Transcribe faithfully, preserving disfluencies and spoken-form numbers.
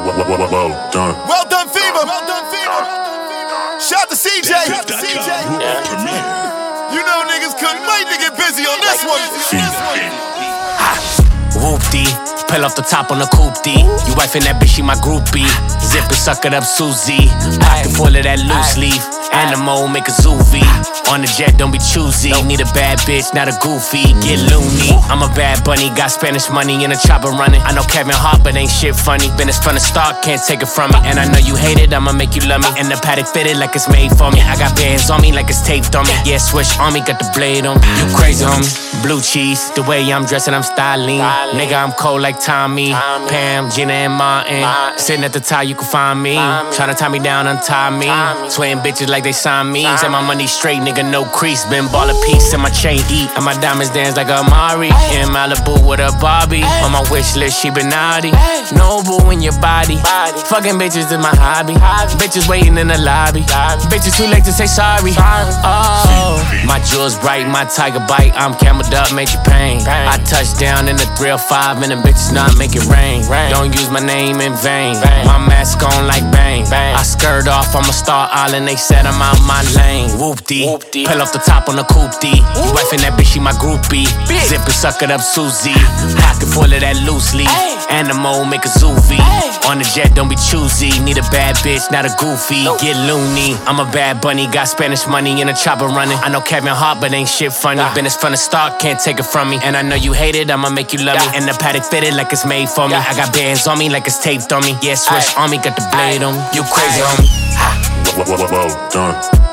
Well, well, well, well done. Well done, Fever. Well done, Fever. Shout to C J. Shout to C J. You know niggas couldn't wait to get busy on this one. Whoop-dee, pull off the top on the coupe-dee. You wifing that bitch, she my groupie. Zip and suck it up, Susie. Pocket full of that loose leaf. Animal, make a zoovie. On the jet, don't be choosy. Need a bad bitch, not a goofy. Get loony. I'm a bad bunny, got Spanish money in a chopper running. I know Kevin Hart, but ain't shit funny. Been as from the start, can't take it from me. And I know you hate it, I'ma make you love me. And the paddock fitted like it's made for me. I got bands on me like it's taped on me. Yeah, Swish on me, got the blade on me. You crazy, homie. Blue cheese, the way I'm dressing, I'm styling. Nigga, I'm cold like Tommy. Pam, Gina, and Martin. Sitting at the top, you can find me. Tryna tie me down, untie me. Swaying bitches like they signed me. Say my money straight, nigga, no crease. Been ball a piece and my chain eat. And my diamonds dance like Amari. In Malibu with a Barbie. On my wish list, she been naughty. Noble in your body. Fucking bitches is my hobby. Bitches waiting in the lobby. Bitches too late to say sorry. Oh, my jewels bright, my tiger bite. I'm cameled up, make you pain. I touch down in the three oh five and the bitches not make it rain. Don't use my name in vain. My mask on like bang. I skirt off, I'm a star island. They said I'm out my lane. Whoop-dee, pull off the top on the coupe-dee. You wifing that bitch, she my groupie. Zip and suck it up, Susie. Pocket full of that loose leaf. Animal, make a zoovie. On the jet, don't be choosy. Need a bad bitch, not a goofy. Get loony. I'm a bad bunny, got Spanish money in a chopper running. I know Kevin Hart, but ain't shit funny. Been as from the start, can't take it from me. And I know you hate it, I'ma make you love me. And the paddock fitted like it's made for me. I got bands on me like it's taped on me. Yeah, Swish on me, got the blade on me. You crazy, homie. Well, well, well, well done.